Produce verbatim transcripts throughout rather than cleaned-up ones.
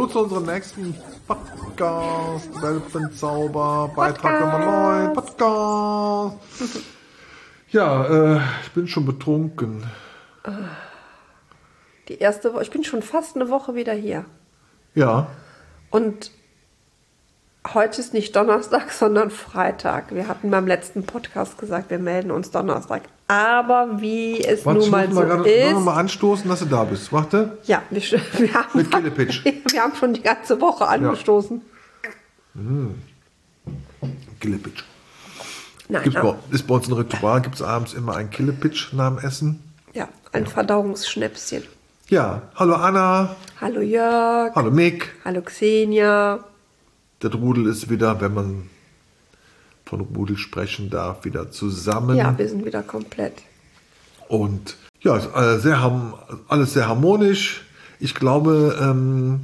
willkommen zu unserem nächsten Podcast. Welpenzauber, Beitrag Nummer neun, Podcast. Ja, äh, ich bin schon betrunken. Die erste Woche, ich bin schon fast eine Woche wieder hier. Ja. Und heute ist nicht Donnerstag, sondern Freitag. Wir hatten beim letzten Podcast gesagt, wir melden uns Donnerstag. Aber wie es Warte, nun mal ich so mal grade, ist... Wollen wir mal anstoßen, dass du da bist? Warte. Ja, wir, wir, haben, Mit Killepitch. wir haben schon die ganze Woche angestoßen. Ja. Mmh. Killepitch. Nein, Gibt's aber, bei, ist bei uns ein Ritual, gibt es abends immer ein Killepitch nach dem Essen. ja, ein Verdauungsschnäpschen. Ja, hallo Anna. Hallo Jörg. Hallo Mick. Hallo Xenia. Der Rudel ist wieder, wenn man von Rudel sprechen darf, wieder zusammen. Ja, wir sind wieder komplett. Und ja, ist alles sehr, alles sehr harmonisch. Ich glaube, ähm,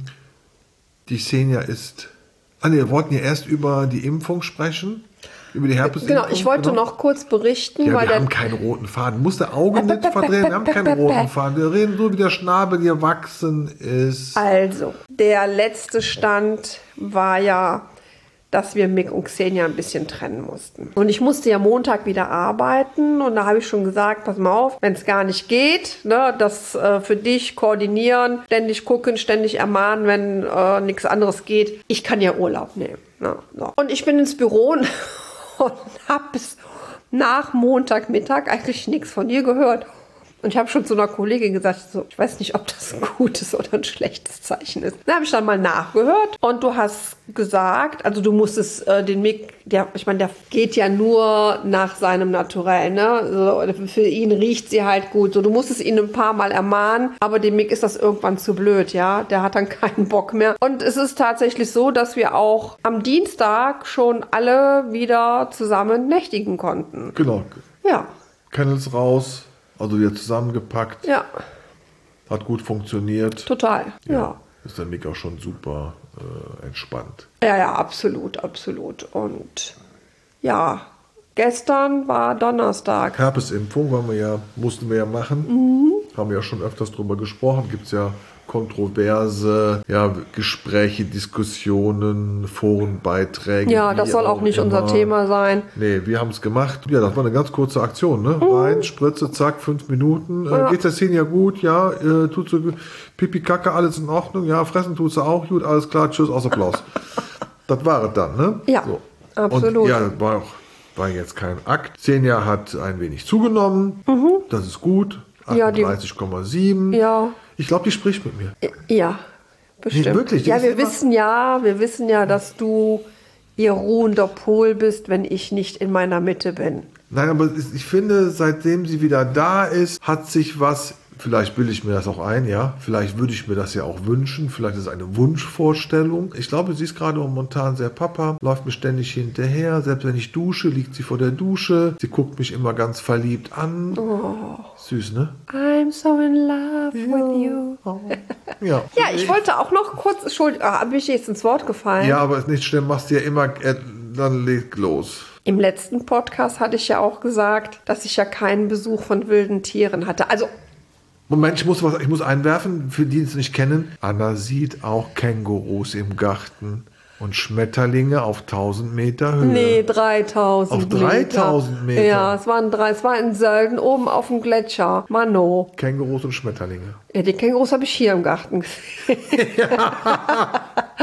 die Xenia ist... Ah, nee, wir wollten ja erst über die Impfung sprechen. Über die Herpesimpfung. Genau, ich wollte genau. noch kurz berichten. Ja, weil wir der haben keinen roten Faden. Muss der Augen nicht verdrehen, wir haben keinen roten Faden. Wir reden so, wie der Schnabel gewachsen ist. Also, der letzte Stand war ja, dass wir Mick und Xenia ein bisschen trennen mussten. Und ich musste ja Montag wieder arbeiten und da habe ich schon gesagt, pass mal auf, wenn es gar nicht geht, ne, das äh, für dich koordinieren, ständig gucken, ständig ermahnen, wenn äh, nichts anderes geht. Ich kann ja Urlaub nehmen. Ne, so. Und ich bin ins Büro und, und habe bis nach Montagmittag eigentlich nichts von ihr gehört. Und ich habe schon zu einer Kollegin gesagt, so, ich weiß nicht, ob das ein gutes oder ein schlechtes Zeichen ist. Dann habe ich dann mal nachgehört und du hast gesagt, also du musstest äh, den Mick, der, ich meine, der geht ja nur nach seinem Naturell, ne? So, für ihn riecht sie halt gut. So, du musstest ihn ein paar Mal ermahnen, aber dem Mick ist das irgendwann zu blöd, ja? Der hat dann keinen Bock mehr. Und es ist tatsächlich so, dass wir auch am Dienstag schon alle wieder zusammen nächtigen konnten. Genau. Ja. Kennels raus. Also wieder zusammengepackt. Ja. Hat gut funktioniert. Total, ja. ja. Ist der Mick auch schon super äh, entspannt. Ja, ja, absolut, absolut. Und ja, gestern war Donnerstag. Herpesimpfung wollen wir ja, mussten wir ja machen. Mhm. Haben wir ja schon öfters drüber gesprochen. Gibt es ja kontroverse ja, Gespräche, Diskussionen, Forenbeiträge. Ja, das soll auch nicht immer unser Thema sein. Nee, wir haben es gemacht. Ja, das war eine ganz kurze Aktion, ne? Mhm. Rein, Spritze, zack, fünf Minuten. Ja. Äh, geht's der Szene ja gut? Ja, äh, tut so Pipi, Kacke, alles in Ordnung? Ja, fressen tut sie auch gut, alles klar, tschüss, aus Applaus. Das war es dann, ne? Ja, so. absolut. Und, ja, war auch war jetzt kein Akt. Xenia hat ein wenig zugenommen. Mhm. Das ist gut. achtunddreißig Komma sieben. Ja. Ich glaube, die spricht mit mir. Ja, bestimmt. Nee, wirklich? Ja, wir wissen ja, wir wissen ja, dass du ihr ruhender Pol bist, wenn ich nicht in meiner Mitte bin. Nein, aber ich finde, seitdem sie wieder da ist, hat sich was, vielleicht bilde ich mir das auch ein, ja, vielleicht würde ich mir das ja auch wünschen, vielleicht ist es eine Wunschvorstellung. Ich glaube, sie ist gerade momentan sehr Papa, läuft mir ständig hinterher, selbst wenn ich dusche, liegt sie vor der Dusche, sie guckt mich immer ganz verliebt an. Oh. Süß, ne? I'm so in love ja. with you. Oh. Ja. Ja, ich wollte auch noch kurz, Entschuldigung, ah, bin ich jetzt ins Wort gefallen? Ja, aber ist nicht schlimm, machst du ja immer, äh, dann leg los. Im letzten Podcast hatte ich ja auch gesagt, dass ich ja keinen Besuch von wilden Tieren hatte. Also Moment, ich muss was, ich muss einwerfen, für die, die es nicht kennen. Anna sieht auch Kängurus im Garten und Schmetterlinge auf tausend Meter Höhe. Nee, dreitausend Auf dreitausend Meter? Ja, es waren drei, es war in Sölden, oben auf dem Gletscher. Mano. Kängurus und Schmetterlinge. Ja, die Kängurus habe ich hier im Garten gesehen. Ja.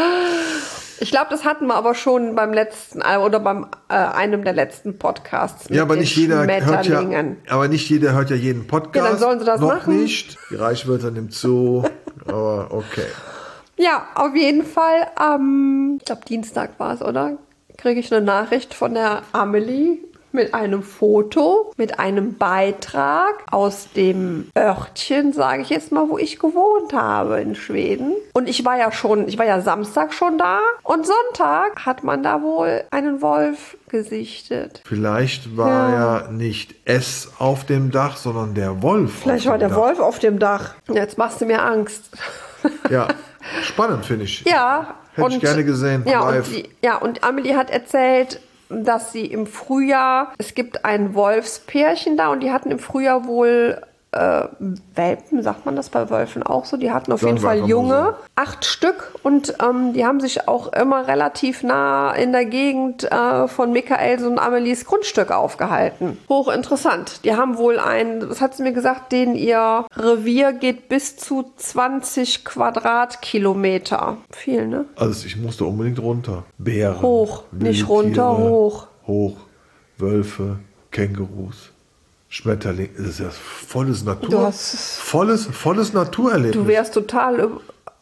Ich glaube, das hatten wir aber schon beim letzten oder beim äh, einem der letzten Podcasts. Ja, aber nicht jeder hört ja, aber nicht jeder hört ja jeden Podcast. Ja, dann sollen sie das noch machen. Nicht. Die Reichweite nimmt zu. Aber okay. Ja, auf jeden Fall am, ich glaube Dienstag war es, oder? Kriege ich eine Nachricht von der Amelie mit einem Foto, mit einem Beitrag aus dem Örtchen, sage ich jetzt mal, wo ich gewohnt habe in Schweden. Und ich war ja schon, ich war ja Samstag schon da und Sonntag hat man da wohl einen Wolf gesichtet. Vielleicht war ja, ja nicht es auf dem Dach, sondern der Wolf. Vielleicht war der Dach. Wolf auf dem Dach. Jetzt machst du mir Angst. Ja, spannend finde ich. Ja. Hätte und, ich gerne gesehen. Ja live. und, die, ja, und Amelie hat erzählt, dass sie im Frühjahr, es gibt ein Wolfspärchen da und die hatten im Frühjahr wohl äh, Welpen, sagt man das bei Wölfen auch so? Die hatten auf Sagen jeden wir Fall einfach mal junge, so. acht Stück. Und ähm, die haben sich auch immer relativ nah in der Gegend äh, von Michaels und Amelies Grundstück aufgehalten. Hochinteressant. Die haben wohl ein, was hat sie mir gesagt, denen ihr Revier geht bis zu zwanzig Quadratkilometer. Viel, ne? Also ich musste unbedingt runter. Bären. Hoch, nicht runter, Wildtiere, hoch. Hoch. Wölfe, Kängurus, Schmetterlinge. Das ist ja volles Natur. Du hast- volles, volles Naturerlebnis. Du wärst total üb-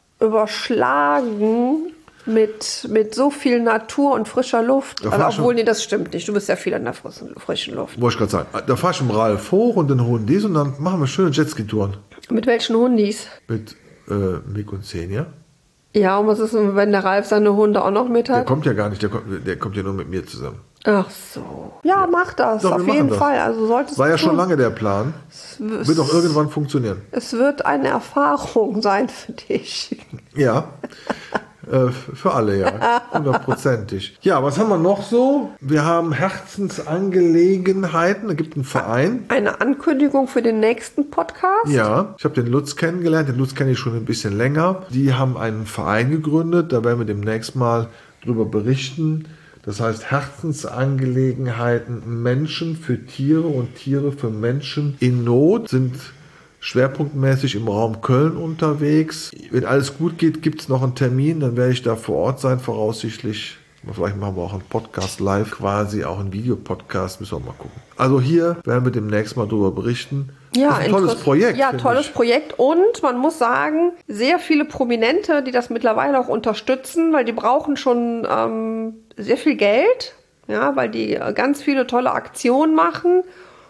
überschlagen mit, mit so viel Natur und frischer Luft. Da Also, fahr schon- obwohl, nee, das stimmt nicht. Du bist ja viel an der frischen, frischen Luft. Wollte ich gerade sagen. Da fahr ich im Ralf hoch und dann holen dies und dann machen wir schöne Jetski-Touren. Mit welchen Hundis? Mit äh, Mick und Xenia. Ja, und was ist, wenn der Ralf seine Hunde auch noch mit Der hat? kommt ja gar nicht, der kommt, der kommt ja nur mit mir zusammen. Ach so. Ja, mach das. Doch, wir auf machen jeden das. Fall. Also solltest War du ja schon tun. lange der Plan. Es, Wird auch irgendwann funktionieren. es wird eine Erfahrung sein für dich. Ja. Äh, für alle, ja. Hundertprozentig. Ja, was haben wir noch so? Wir haben Herzensangelegenheiten. Da gibt einen Verein. Eine Ankündigung für den nächsten Podcast. Ja, ich habe den Lutz kennengelernt. Den Lutz kenne ich schon ein bisschen länger. Die haben einen Verein gegründet. Da werden wir demnächst mal drüber berichten. Das heißt Herzensangelegenheiten Menschen für Tiere und Tiere für Menschen in Not sind schwerpunktmäßig im Raum Köln unterwegs. Wenn alles gut geht, gibt es noch einen Termin. Dann werde ich da vor Ort sein, voraussichtlich. Vielleicht machen wir auch einen Podcast live, quasi auch einen Videopodcast. Müssen wir mal gucken. Also hier werden wir demnächst mal drüber berichten. Ja, das ist ein tolles interess- Projekt. Ja, finde tolles ich. Projekt. Und man muss sagen, sehr viele Prominente, die das mittlerweile auch unterstützen, weil die brauchen schon ähm, sehr viel Geld, ja, weil die äh, ganz viele tolle Aktionen machen.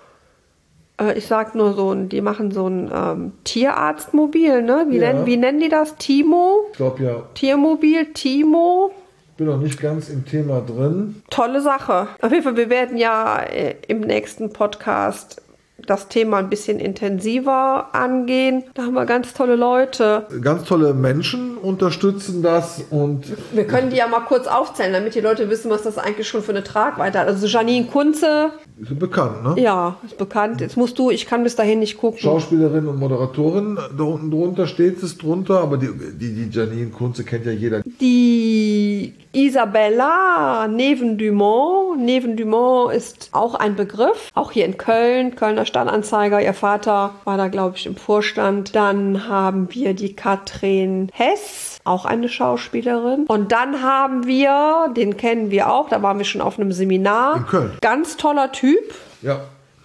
Äh, ich sag nur so, ein- die machen so ein ähm, Tierarztmobil, ne? Wie, Ja. nennen, wie nennen die das? Timo? Ich glaube ja, Tiermobil, Timo. bin noch nicht ganz im Thema drin. Tolle Sache. Auf jeden Fall, wir werden ja äh, im nächsten Podcast das Thema ein bisschen intensiver angehen. Da haben wir ganz tolle Leute. Ganz tolle Menschen unterstützen das und Wir können die ja mal kurz aufzählen, damit die Leute wissen, was das eigentlich schon für eine Tragweite hat. Also Janine Kunze, sind bekannt, ne? ja, ist bekannt. Jetzt musst du, ich kann bis dahin nicht gucken. Schauspielerin und Moderatorin, da unten drunter steht es drunter, aber die, die, die Janine Kunze kennt ja jeder. Die Isabella Neven-Dumont. Neven-Dumont ist auch ein Begriff, auch hier in Köln, Kölner Stadtanzeiger. Ihr Vater war da, glaube ich, im Vorstand. Dann haben wir die Katrin Hess, auch eine Schauspielerin. Und dann haben wir, den kennen wir auch, da waren wir schon auf einem Seminar. In Köln. Ganz toller Typ, Ja.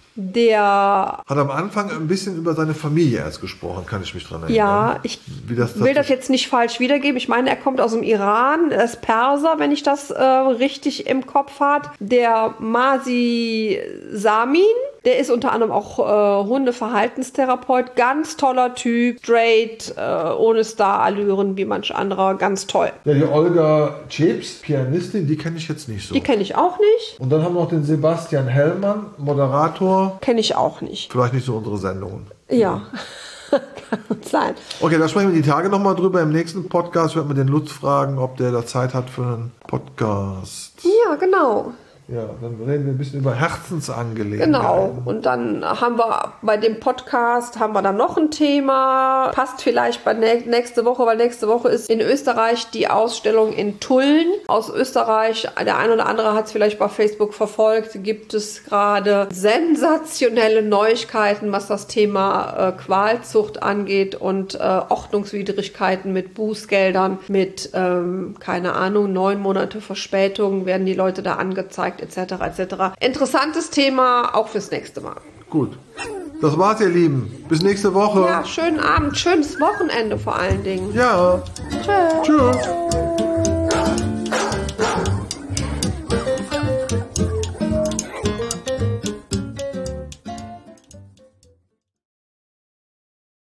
der, Hat am Anfang ein bisschen über seine Familie erst gesprochen, kann ich mich dran erinnern. ja, ich Wie das will das jetzt nicht falsch wiedergeben. Ich meine, er kommt aus dem Iran, er ist Perser, wenn ich das äh, richtig im Kopf habe. Der Masi Samin, der ist unter anderem auch äh, Hundeverhaltenstherapeut. Ganz toller Typ, straight, äh, ohne Star-Allüren wie manch anderer. Ganz toll. Ja, die Olga Czepes, Pianistin, die kenne ich jetzt nicht so. Die kenne ich auch nicht. Und dann haben wir noch den Sebastian Hellmann, Moderator. Kenne ich auch nicht. Vielleicht nicht so unsere Sendungen. Ja, kann gut sein. Okay, da sprechen wir die Tage nochmal drüber. Im nächsten Podcast werden wir den Lutz fragen, ob der da Zeit hat für einen Podcast. Ja, genau. Ja, dann reden wir ein bisschen über Herzensangelegenheiten. Genau. Und dann haben wir bei dem Podcast haben wir dann noch ein Thema. Passt vielleicht bei nä- nächste Woche, weil nächste Woche ist in Österreich die Ausstellung in Tulln. Aus Österreich, der ein oder andere hat es vielleicht bei Facebook verfolgt, gibt es gerade sensationelle Neuigkeiten, was das Thema äh, Qualzucht angeht und äh, Ordnungswidrigkeiten mit Bußgeldern, mit, ähm, keine Ahnung, neun Monate Verspätung werden die Leute da angezeigt, et cetera et cetera. Interessantes Thema, auch fürs nächste Mal. Gut. Das war's, ihr Lieben. Bis nächste Woche. Ja, schönen Abend, schönes Wochenende vor allen Dingen. Ja. Tschüss. Tschüss.